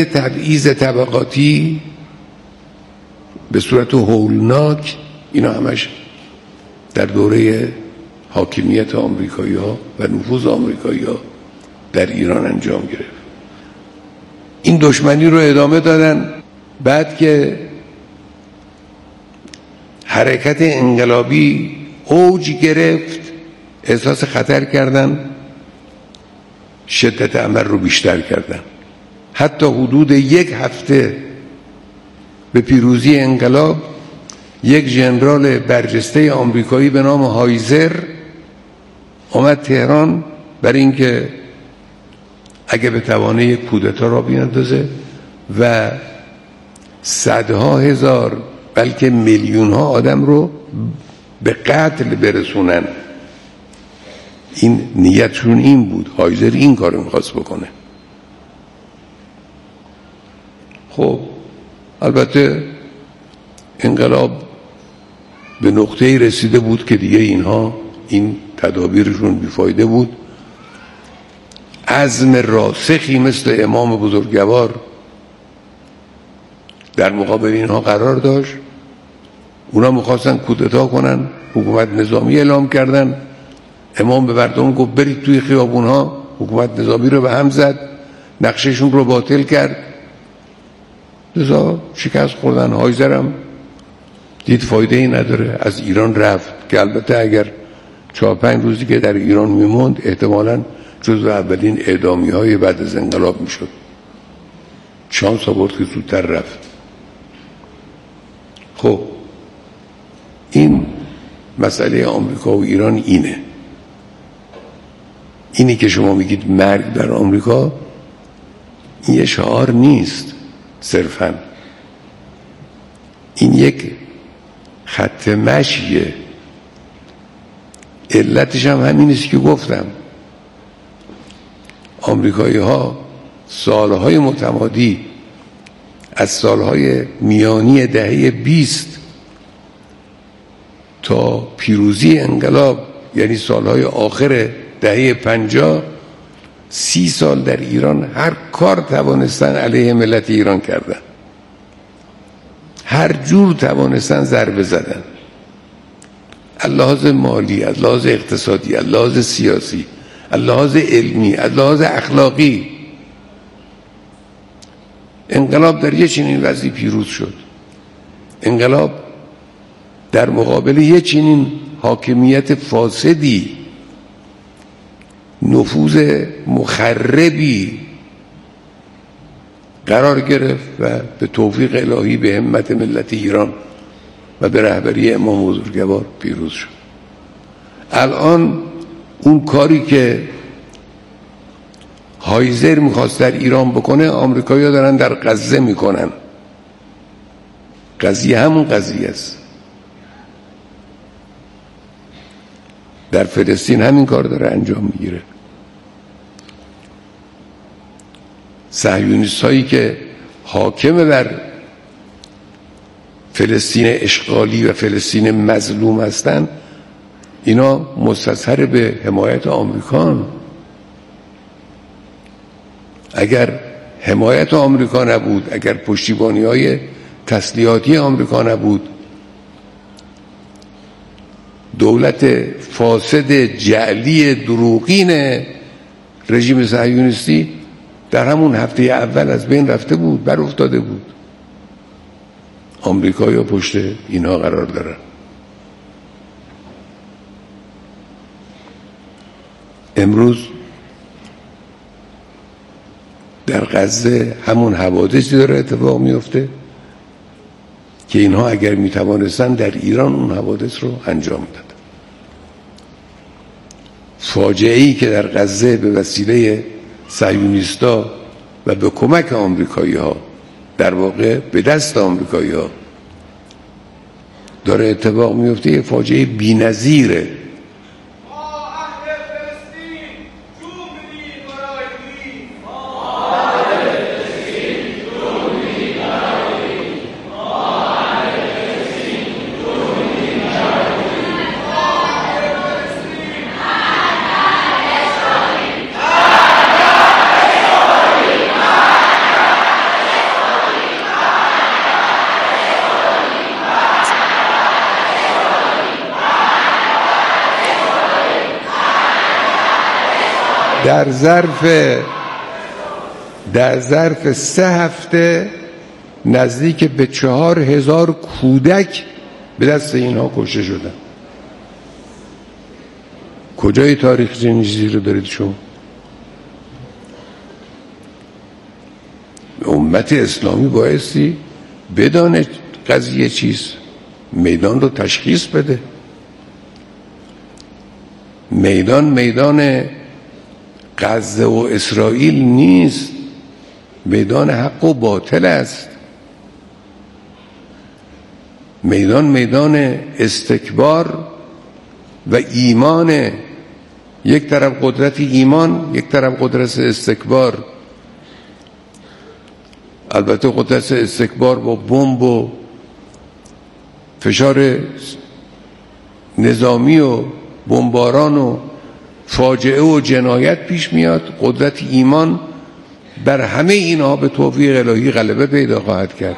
تبعیض طبقاتی به صورت هولناک، اینا همش در دوره حاکمیت آمریکایی‌ها و نفوذ آمریکایی‌ها در ایران انجام گرفت. این دشمنی رو ادامه دادن. بعد که حرکت انقلابی اوج گرفت، احساس خطر کردن، شدت عمل رو بیشتر کردن. حتی حدود 1 هفته به پیروزی انقلاب، یک ژنرال برجسته آمریکایی به نام هایزر اومد تهران برای اینکه اگه به توانه کودتا را بیندازه و صدها هزار بلکه میلیون‌ها آدم رو به قتل برسونن. این نیتشون این بود. هایزر این کارو می‌خواست بکنه. خب البته انقلاب به نقطه‌ای رسیده بود که دیگه اینها این تدابیرشون بیفایده بود. عزم راسخی مثل امام بزرگوار در مقابل اینها قرار داشت. اونا میخواستن کودتا کنن، حکومت نظامی اعلام کردن. امام به مردم گفت برید توی خیابونها، حکومت نظامی رو به هم زد، نقششون رو باطل کرد. لذا شکست خوردن. هایزرم دید فایده ای نداره، از ایران رفت، که البته اگر 4-5 روزی که در ایران میموند احتمالاً جزو اولین اعدامی های بعد از انقلاب میشد. شانس آورد که زودتر رفت. خب این مسئله آمریکا و ایران اینی که شما میگید مرگ در آمریکا، این یه شعار نیست صرفاً، این یک خط مشیه. علتش هم همین است که گفتم. آمریکایی ها سالهای متمادی، از سالهای میانی دهه 20 تا پیروزی انقلاب، یعنی سالهای آخر دهه 50، 30 سال در ایران هر کار توانستن علیه ملت ایران کردن، هر جور توانستن ضربه زدن، از لحاظ مالی، از لحاظ اقتصادی، از لحاظ سیاسی، از لحاظ علمی، از لحاظ اخلاقی. انقلاب در یه چنین وضعی پیروز شد. انقلاب در مقابل یه چنین حاکمیت فاسدی، نفوذ مخربی قرار گرفت و به توفیق الهی به همت ملت ایران و به رهبری امام بزرگوار پیروز شد. الان اون کاری که هایزر میخواست در ایران بکنه، آمریکایی‌ها دارن در غزه میکنن. قضیه همون قضیه است. در فلسطین همین کار داره انجام میگیره. صهیونیست هایی که حاکم بر فلسطین اشغالی و فلسطین مظلوم هستن، اینا مستصحر به حمایت آمریکان. اگر حمایت آمریکا نبود، اگر پشتیبانی های تسلیحاتی آمریکا نبود، دولت فاسد جعلی دروغین رژیم صهیونیستی در همون هفته اول از بین رفته بود، بر افتاده بود. آمریکایی‌ها پشت اینها قرار دارن. امروز در غزه همون حوادثی داره اتفاق میفته که اینها اگر میتوانستن در ایران اون حوادث رو انجام میدادن. فاجعه‌ای که در غزه به وسیله صهیونیستا و به کمک آمریکایی‌ها، در واقع به دست آمریکایی‌ها داره اتفاق میفته، یه فاجعه بی‌نظیره. در ظرف 3 هفته نزدیک به 4000 کودک به دست اینها کشته شدن. کجای تاریخ چنین چیزی رو دارید شما؟ امت اسلامی بایستی بدانه قضیه چیست، میدان رو تشخیص بده. میدان غزه و اسرائیل نیست، میدان حق و باطل است. میدان استکبار و ایمان، یک طرف قدرت ایمان، یک طرف قدرت استکبار. البته قدرت استکبار با بمب و فشار نظامی و بمباران و فاجعه و جنایت پیش میاد. قدرت ایمان بر همه اینها به توفیق الهی غلبه پیدا خواهد کرد.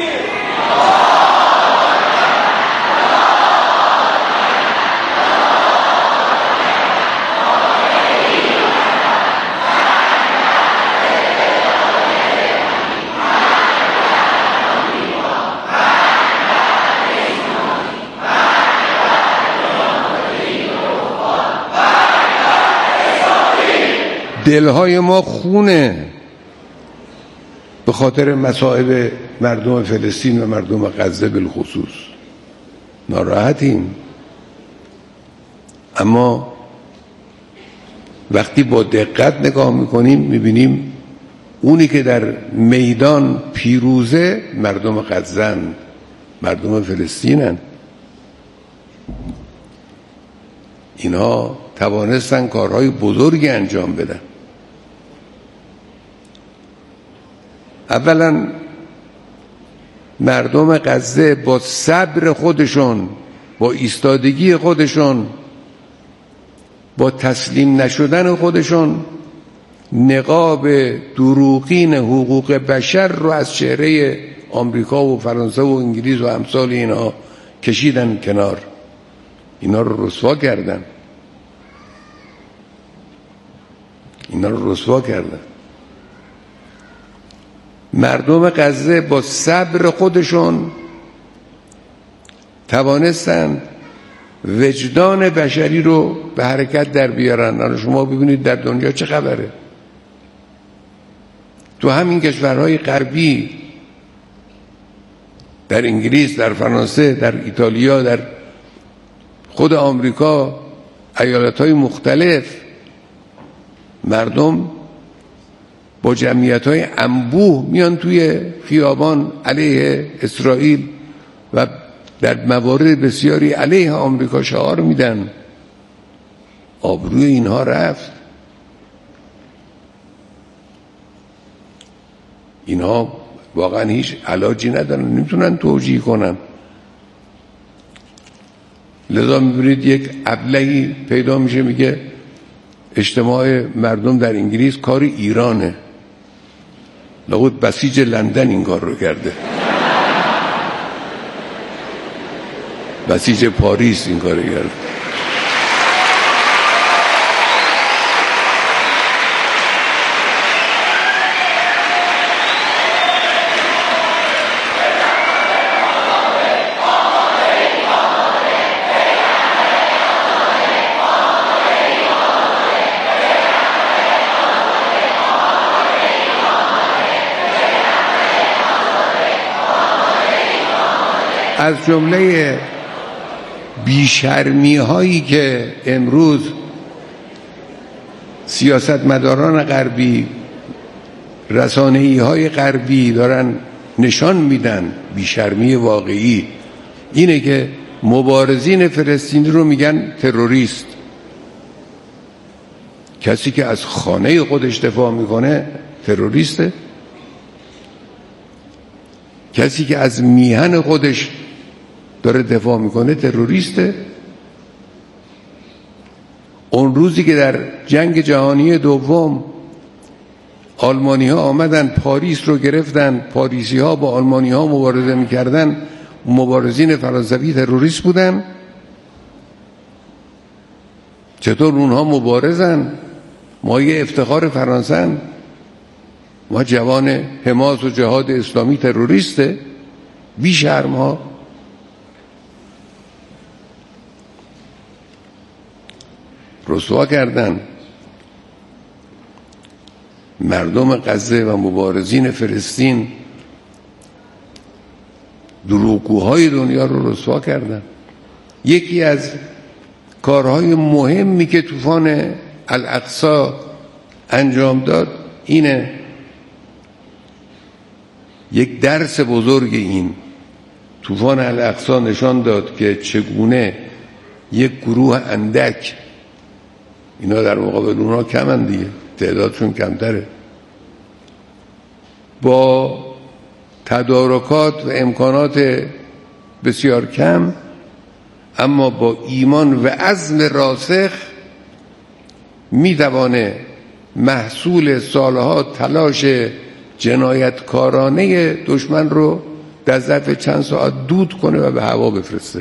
دلهای ما خونه به خاطر مصائب مردم فلسطین و مردم غزه بالخصوص. ناراحتیم، اما وقتی با دقت نگاه میکنیم میبینیم اونی که در میدان پیروزه مردم غزه‌اند، مردم فلسطینند. اینها توانستن کارهای بزرگی انجام بدن. اولا مردم غزه با صبر خودشون، با ایستادگی خودشون، با تسلیم نشدن خودشون نقاب دروغین حقوق بشر رو از چهره آمریکا و فرانسه و انگلیس و امثال اینها کشیدن کنار. اینا رو رسوا کردن. مردم غزه با صبر خودشون توانستن وجدان بشری رو به حرکت در بیارن. الان شما ببینید در دنیا چه خبره. تو همین کشورهای غربی، در انگلیس، در فرانسه، در ایتالیا، در خود آمریکا، ایالتهای مختلف، مردم با جمعیت‌های انبوه میان توی خیابان علیه اسرائیل و در موارد بسیاری علیه آمریکا شعار میدن. آبروی اینها رفت. اینها واقعا هیچ علاجی ندارن، نمیتونن توجیه کنن. لذا میبینید یک ابلهی پیدا میشه میگه اجتماع مردم در انگلیس کار ایرانه. لابد بسیج لندن این کار رو کرده، بسیج پاریس این کار رو کرده. از جمله بیشرمی هایی که امروز سیاستمداران غربی، رسانه‌ای های غربی دارن نشان میدن، بیشرمی واقعی اینه که مبارزین فلسطینی رو میگن تروریست. کسی که از خانه خودش دفاع میکنه تروریسته. کسی که از میهن خودش داره دفاع میکنه تروریسته. اون روزی که در جنگ جهانی دوم آلمانی ها آمدن پاریس رو گرفتن، پاریسی ها با آلمانی ها مبارزه میکردن، مبارزین فرانسوی تروریست بودن. چطور اونها مبارزن؟ مایه افتخار فرانسه، ما جوان حماس و جهاد اسلامی تروریسته، بی شرم ها. رسوا کردن مردم غزه و مبارزین فلسطین، دروغگوهای دنیا رو رسوا کردن. یکی از کارهای مهمی که طوفان الاقصی انجام داد اینه، یک درس بزرگ این طوفان الاقصی نشان داد که چگونه یک گروه اندک، اینا در مقابل اونها کمن دیگه، تعدادشون کمتره، با تدارکات و امکانات بسیار کم اما با ایمان و عزم راسخ میتوانه محصول سالها تلاش جنایتکارانه دشمن رو در ظرف چند ساعت دود کنه و به هوا بفرسته.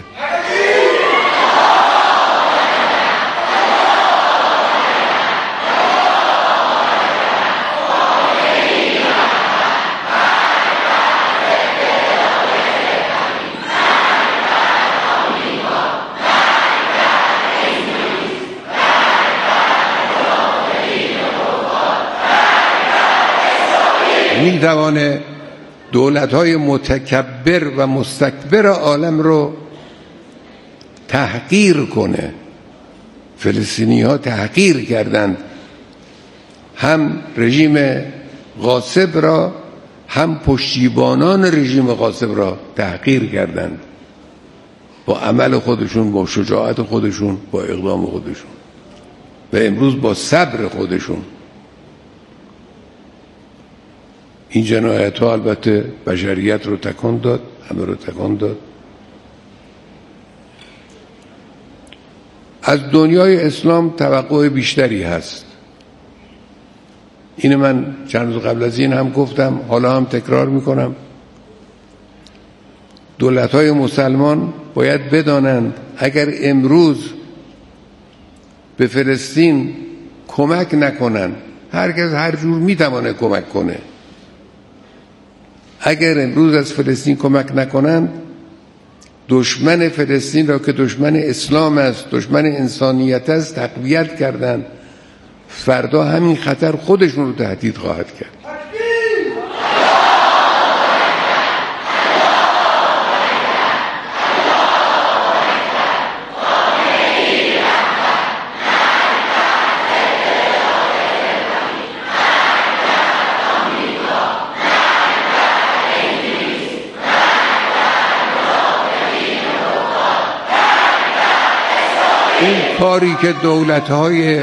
میتوانه دولت‌های متکبر و مستکبر عالم رو تحقیر کنه. فلسطینی‌ها تحقیر کردند هم رژیم غاصب را، هم پشتیبانان رژیم غاصب را تحقیر کردند با عمل خودشون، با شجاعت خودشون، با اقدام خودشون و امروز با صبر خودشون. این جنایت ها البته بشریت رو تکان داد، همه رو تکان داد. از دنیای اسلام توقع بیشتری هست. این من چند روز قبل از این هم گفتم، حالا هم تکرار میکنم. دولت‌های مسلمان باید بدانند اگر امروز به فلسطین کمک نکنند، هرگز هر جور میتوانه کمک کنه. اگر امروز از فلسطین کمک نکنند، دشمن فلسطین را که دشمن اسلام است، دشمن انسانیت است، تقویت کردند. فردا همین خطر خودشون رو تهدید خواهد کرد. این کاری که دولت‌های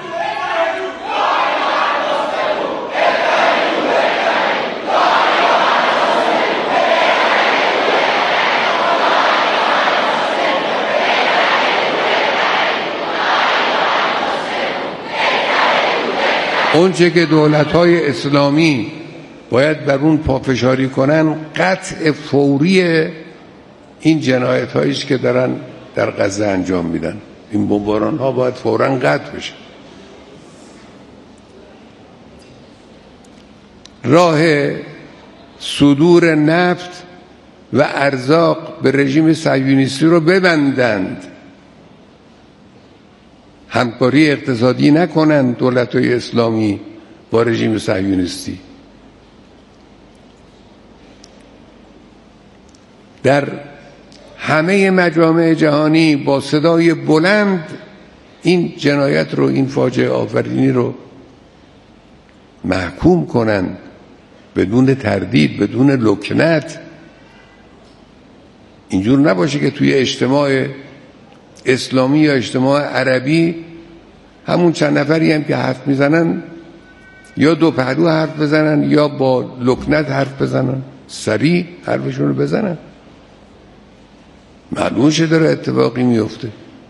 اونچه که دولت‌های اسلامی باید بر اون پافشاری کنن، قطع فوری این جنایت‌هایی است که دارن در غزه انجام میدن. این بمباران ها باید فوراً قطع بشه. راه صدور نفت و ارزاق به رژیم صهیونیستی رو ببندند، همکاری اقتصادی نکنند دولت‌های اسلامی با رژیم صهیونیستی. در همه مجامع جهانی با صدای بلند این جنایت رو، این فاجعه آفرینی رو محکوم کنند، بدون تردید، بدون لکنت. اینجور نباشه که توی اجتماع اسلامی یا اجتماع عربی همون چند نفری هم که حرف میزنن یا دو پهلو حرف بزنن یا با لکنت حرف بزنن، سریع حرفشون رو بزنن. معلوم شه داره اتفاقی میفته.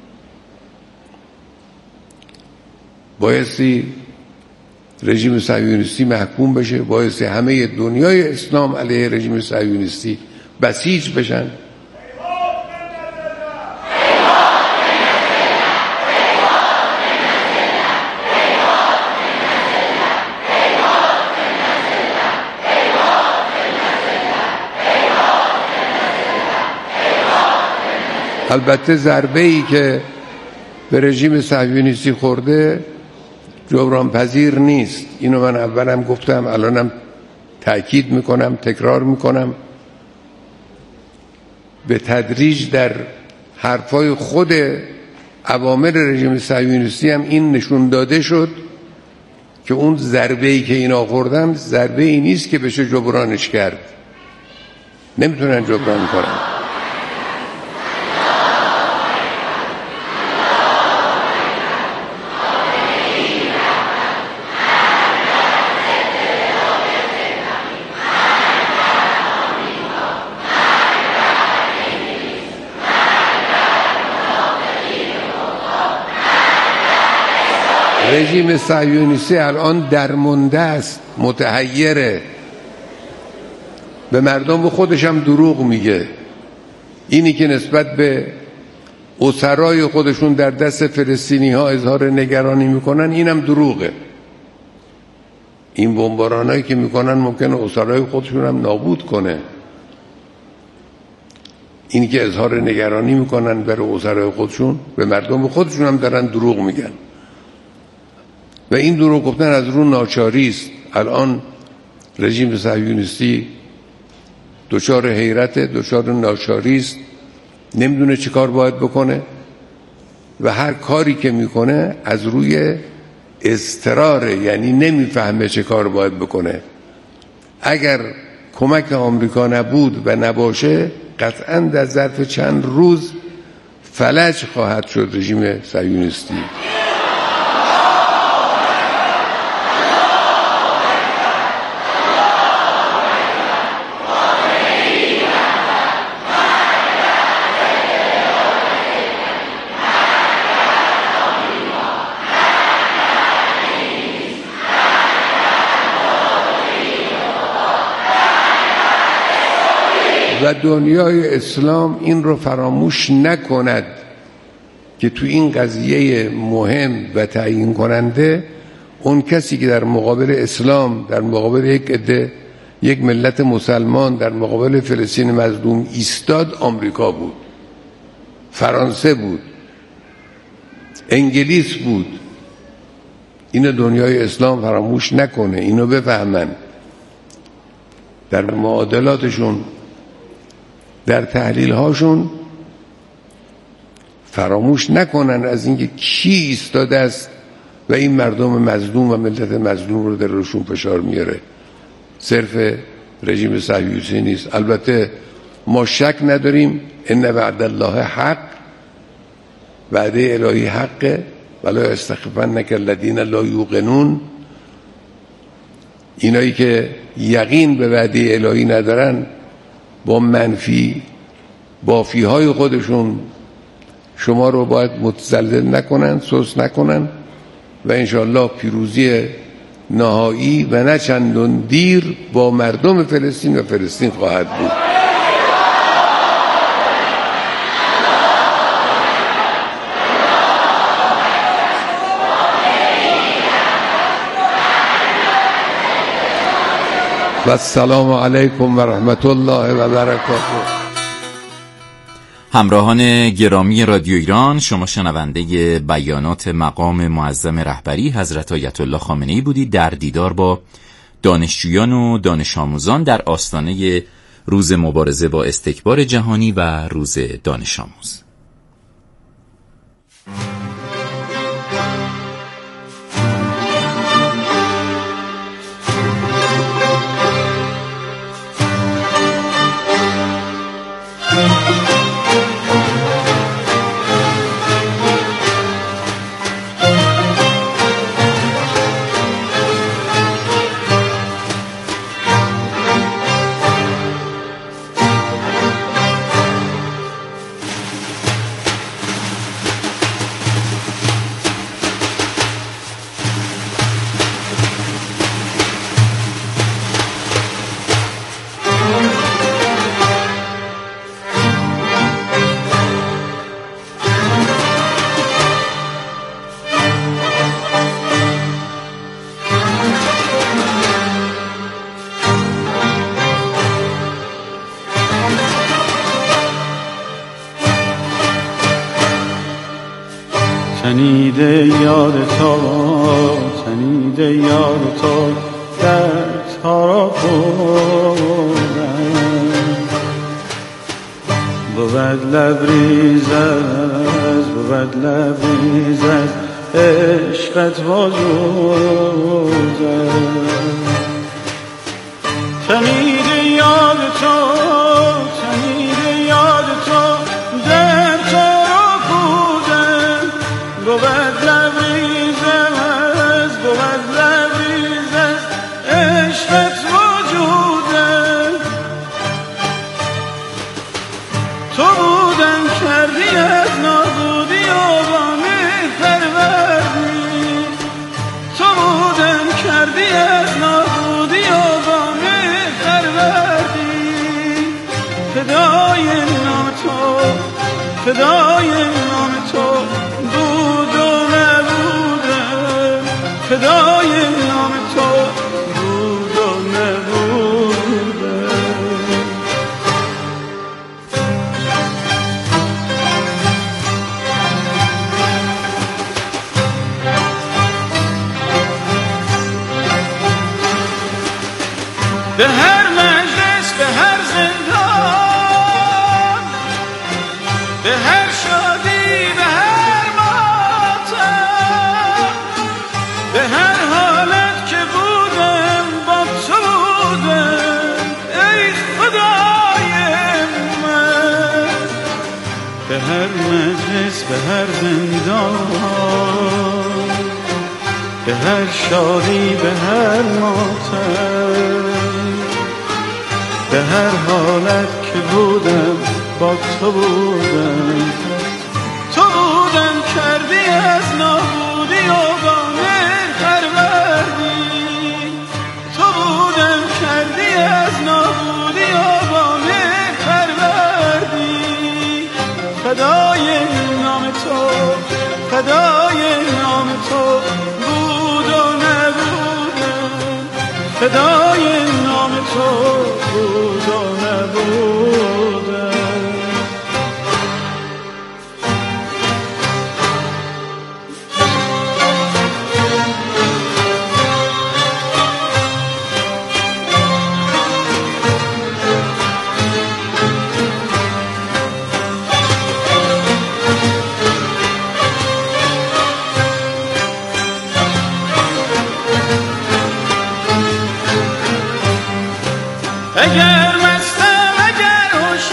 بایستی رژیم صهیونیستی محکوم بشه، بایستی همه دنیای اسلام علیه رژیم صهیونیستی بسیج بشن. البته ضربه‌ای که به رژیم صهیونیستی خورده جبران پذیر نیست. اینو من اولم گفتم، الانم تأکید میکنم، تکرار میکنم. به تدریج در حرفای خود عوامل رژیم صهیونیستی هم این نشون داده شد که اون ضربه‌ای که اینا خوردن ضربه‌ای نیست که بشه جبرانش کرد. نمیتونن جبران کنن. رژیم صهیونیستی الان درمانده است، متحیره، به مردم خودش هم دروغ میگه. اینی که نسبت به اسرای خودشون در دست فلسطینی ها اظهار نگرانی میکنن اینم دروغه. این بمبارانایی که میکنن ممکنه اسرای خودشون هم نابود کنه. اینی که اظهار نگرانی میکنن برای اسرای خودشون، به مردم خودشون هم دارن دروغ میگن و این دروغ گفتن از رو ناچاری است. الان رژیم صهیونیستی دچار حیرت، دچار ناچاری است، نمیدونه چی کار باید بکنه و هر کاری که میکنه از روی اضطراره، یعنی نمیفهمه چه کار باید بکنه. اگر کمک آمریکا نبود و نباشه قطعاً در ظرف چند روز فلج خواهد شد رژیم صهیونیستی. و دنیای اسلام این رو فراموش نکند که تو این قضیه مهم و تعیین کننده اون کسی که در مقابل اسلام، در مقابل یک ملت مسلمان، در مقابل فلسطین مظلوم ایستاد آمریکا بود، فرانسه بود، انگلیس بود. اینو دنیای اسلام فراموش نکنه، اینو بفهمن، در معادلاتشون، در تحلیل هاشون فراموش نکنن از اینکه کی ایستاده است و این مردم مظلوم و ملت مظلوم رو در روشون فشار میاره. صرف رژیم صهیونیستی نیست. البته ما شک نداریم ان وعد الله حق، وعده الهی حقه، ولا یستخفنک الذین لا یوقنون. اینایی که یقین به وعده الهی ندارن با منفی بافی های خودشون شما رو باید متزلزل نکنن، سست نکنن و انشاءالله پیروزی نهایی و نه چندان دیر با مردم فلسطین و فلسطین خواهد بود. و السلام علیکم و رحمت الله و برکاته. همراهان گرامی رادیو ایران، شما شنونده بیانات مقام معظم رهبری حضرت آیت الله خامنه‌ای بودید در دیدار با دانشجویان و دانش آموزان در آستانه روز مبارزه با استکبار جهانی و روز دانش آموز. تنیده یاد تو دردها را بردم بود لبریز از عشقت وجودم تنیده یاد تو دردها را بردم بود لبریز از عشقت وجودم تو بودن کردی از نابودی و با مهر پروردی تو بودن کردی از نابودی و با مهر پروردی فدای نام تو بود و نبودم فدای نام تو بود و نبودم به هر مجلس به هر زندان به هر شادی به هر ماتم به هر حالت که بودم با تو بودم ای خدای من به هر مجلس به هر زندان به هر شادی به هر ماتم به هر حالت که بودم با تو بودم کردی از نابودی و با مهر پروردی تو بودم کردی از نابودی و با مهر پروردی فدای نام تو بود و نبودم فدای نام تو بود و نبودم اگر مستم اگر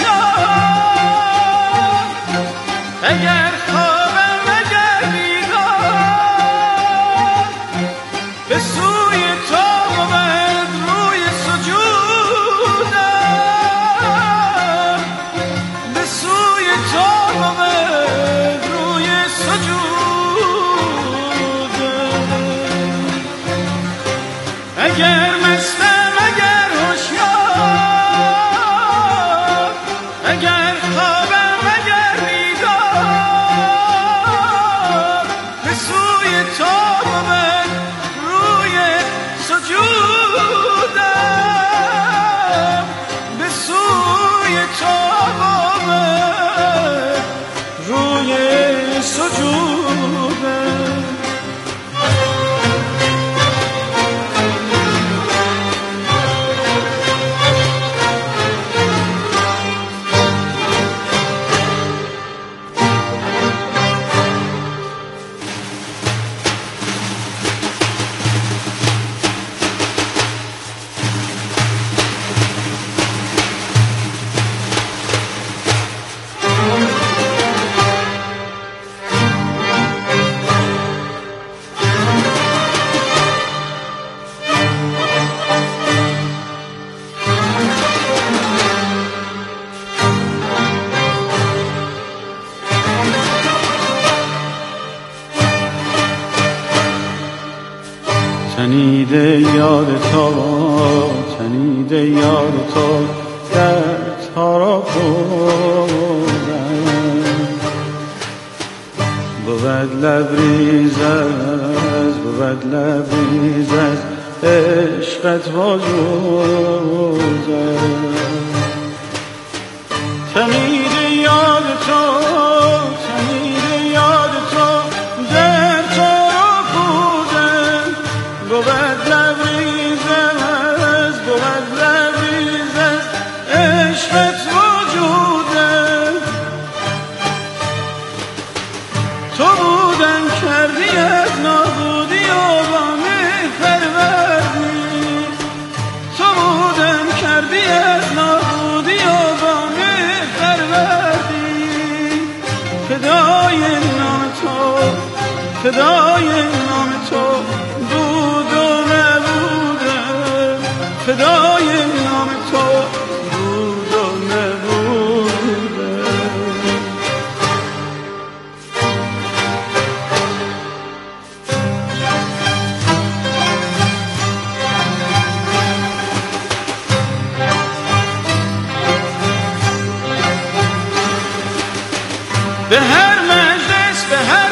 هوشیار اگر خوابم اگر بیدار به سوی تو بود روی سجودم به سوی تو بود روی سجودم اگر مستم اگر خوابم اگر بیدار به سوی تو بود روی سجودم به سوی تو بود روی سجودم تنیده یاد تو دردها را بردم بود لبریز از عشقت وجودم تنیده یاد تو فدای نام تو بود و نبوده، فدای نام تو بود و نبوده. به هر مجلس، به هر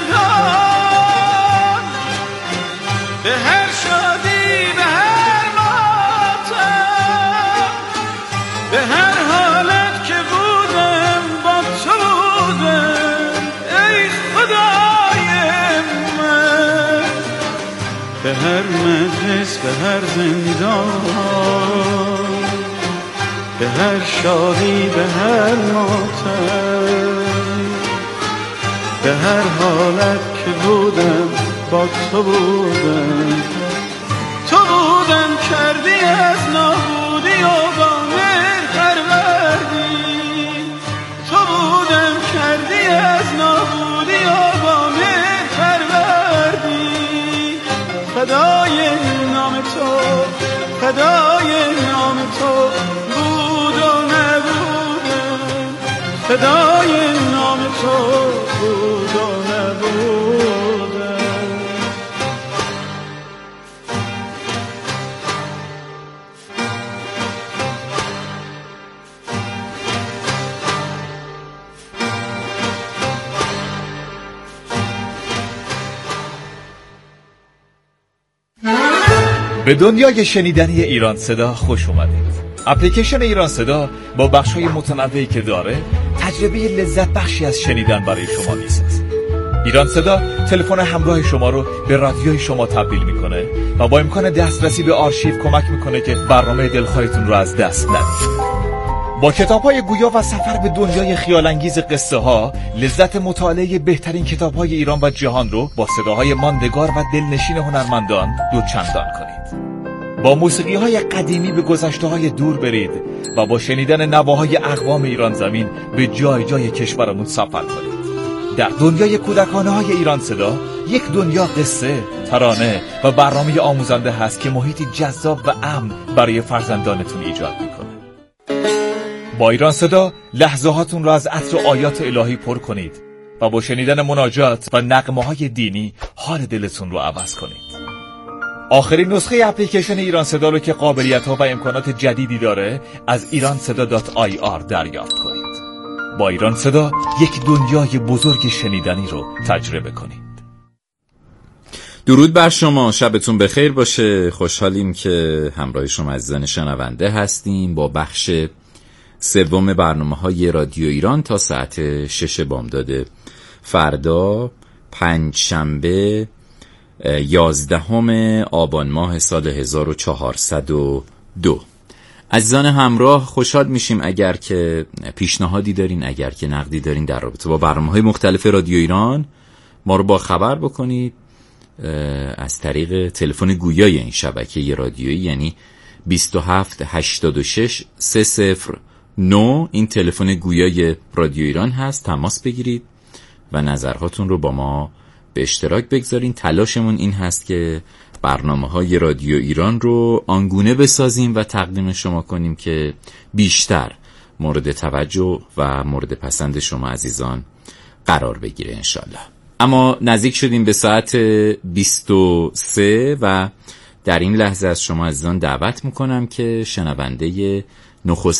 زندان، به هر شادی، به هر ماتم، به هر حالت که بودم با تو بودم ای خدای من. به هر مجلس، به هر زندان، به هر شادی، به هر ماتم، به هر حالت که بودم با تو بودم. تو بودم کردی از نابودی و با مهر پروردی، تو بودم کردی از نابودی و با مهر پروردی. فدای نام تو، فدای نام تو بود و نبودم، فدای نام تو بود و نبودم. به دنیای شنیدنی ایران صدا خوش اومدید. اپلیکیشن ایران صدا با بخش‌های متنوعی که داره تجربه لذت بخشی از شنیدن برای شما میسازه. ایران صدا تلفن همراه شما رو به رادیوی شما تبدیل میکنه و با امکان دسترسی به آرشیو کمک میکنه که برنامه دلخواهتون رو از دست ندید. با کتاب‌های گویا و سفر به دنیای خیال‌انگیز قصه‌ها، لذت مطالعه بهترین کتاب‌های ایران و جهان رو با صداهای ماندگار و دلنشین هنرمندان دوچندان کنید. با موسیقی‌های قدیمی به گذشته‌های دور برید و با شنیدن نواهای اقوام ایران زمین به جای جای کشورمون سفر کنید. در دنیای کودکانه‌های ایران صدا، یک دنیا قصه، ترانه و برنامه آموزنده هست که محیطی جذاب و امن برای فرزندانتون ایجاد می‌کنه. با ایران صدا لحظه‌هاتون را از عطر آیات الهی پر کنید و با شنیدن مناجات و نغمه‌های دینی حال دلتون رو عوض کنید. آخرین نسخه اپلیکیشن ایران صدا رو که قابلیت‌ها و امکانات جدیدی داره از iranseda.ir دریافت کنید. با ایران صدا یک دنیای بزرگ شنیدنی رو تجربه کنید. درود بر شما، شبتون بخیر باشه. خوشحالیم که همراه شما عزیزان شنونده هستیم با بخش سوم برنامه‌های رادیو ایران تا ساعت 6 بامداد فردا پنجشنبه 11 آبان ماه سال 1402. عزیزان همراه، خوشحال میشیم اگر که پیشنهادی دارین، اگر که نقدی دارین در رابطه با برنامه‌های مختلف رادیو ایران ما رو با خبر بکنید از طریق تلفن گویای این شبکه رادیویی، یعنی 27 86 309. این تلفن گویای رادیو ایران هست. تماس بگیرید و نظرهاتون رو با ما به اشتراک بگذارین. تلاشمون این هست که برنامه‌های رادیو ایران رو آنگونه بسازیم و تقدیم شما کنیم که بیشتر مورد توجه و مورد پسند شما عزیزان قرار بگیره انشالله. اما نزدیک شدیم به ساعت 23 و در این لحظه از شما عزیزان دعوت میکنم که شنونده نخست